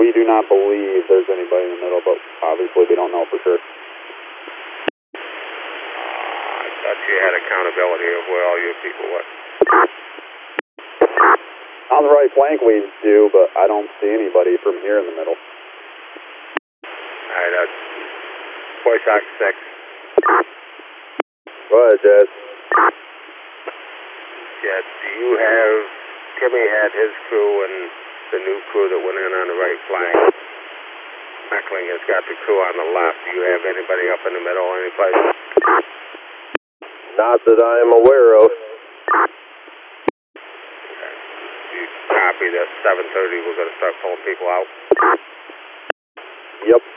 We do not believe there's anybody in the middle, but obviously we don't know for sure. I thought you had accountability of where all your people were. On the right flank we do, but I don't see anybody from here in the middle. Alright, that's Voice Ox 6. Go ahead, Jed. Jed, do you have, Timmy had his crew and the new crew that went in on the right flank. Meckling has got the crew on the left. Do you have anybody up in the middle any place? Not that I am aware of. You copy that 7:30 we're going to start pulling people out? Yep.